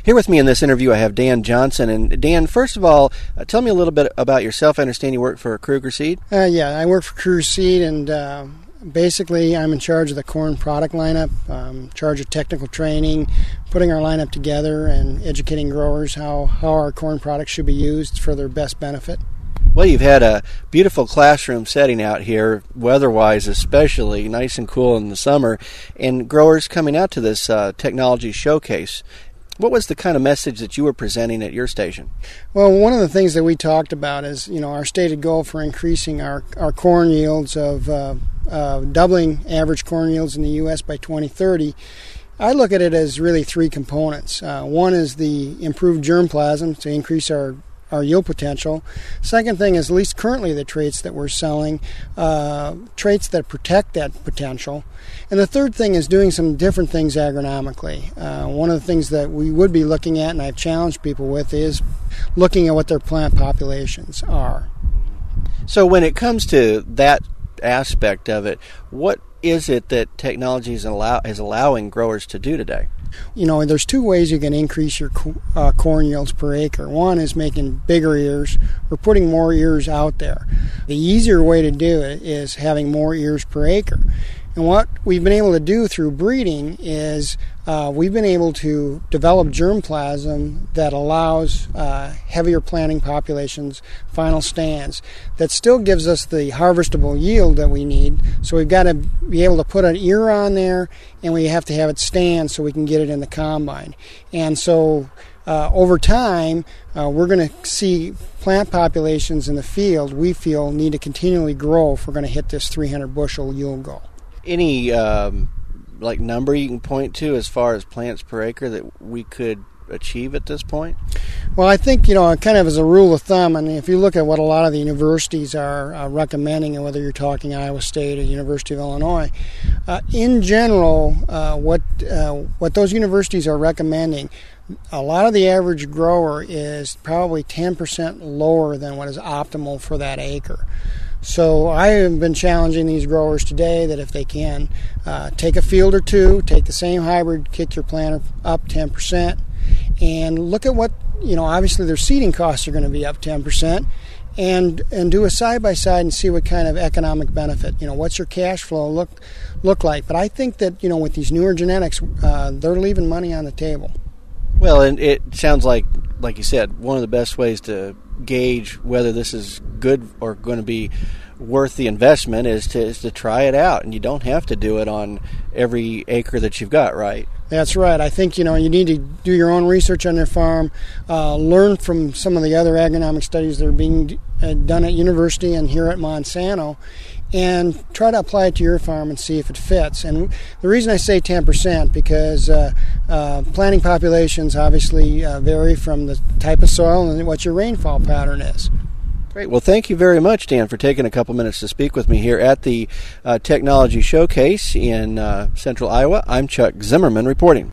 Here with me in this interview, I have Dan Johnson. And Dan, first of all, tell me a little bit about yourself. I understand you work for Kruger Seed. Yeah, I work for Kruger Seed, and basically I'm in charge of the corn product lineup, in charge of technical training, putting our lineup together, and educating growers how our corn products should be used for their best benefit. Well, you've had a beautiful classroom setting out here, weather-wise especially, nice and cool in the summer, and growers coming out to this technology showcase. What was the kind of message that you were presenting at your station? Well, one of the things that we talked about is, our stated goal for increasing our corn yields of doubling average corn yields in the U.S. by 2030. I look at it as really three components. One is the improved germplasm to increase our yield potential. Second thing is, at least currently, the traits that we're selling, traits that protect that potential. And the third thing is doing some different things agronomically. One of the things that we would be looking at, and I've challenged people with, is looking at what their plant populations are. So when it comes to that aspect of it, what is it that technology is allowing growers to do today? There's two ways you can increase your corn yields per acre. One is making bigger ears or putting more ears out there. The easier way to do it is having more ears per acre. And what we've been able to do through breeding is we've been able to develop germplasm that allows heavier planting populations, final stands, that still gives us the harvestable yield that we need. So we've got to be able to put an ear on there, and we have to have it stand so we can get it in the combine. And so over time, we're going to see plant populations in the field we feel need to continually grow if we're going to hit this 300 bushel yield goal. Any number you can point to as far as plants per acre that we could achieve at this point? Well, I think, kind of as a rule of thumb, and if you look at what a lot of the universities are recommending, and whether you're talking Iowa State or University of Illinois, in general, what those universities are recommending, a lot of the average grower is probably 10% lower than what is optimal for that acre. So I have been challenging these growers today that if they can, take a field or two, take the same hybrid, kick your planter up 10%, and look at what, obviously their seeding costs are going to be up 10%, and do a side-by-side and see what kind of economic benefit, what's your cash flow look like. But I think that, with these newer genetics, they're leaving money on the table. Well, and it sounds like you said, one of the best ways to gauge whether this is good or going to be worth the investment is to try it out, and you don't have to do it on every acre that you've got, right? That's right. I think, you need to do your own research on your farm, learn from some of the other agronomic studies that are being done at university and here at Monsanto, and try to apply it to your farm and see if it fits. And the reason I say 10% because planting populations obviously vary from the type of soil and what your rainfall pattern is. Great. Well, thank you very much, Dan, for taking a couple minutes to speak with me here at the Technology Showcase in Central Iowa. I'm Chuck Zimmerman reporting.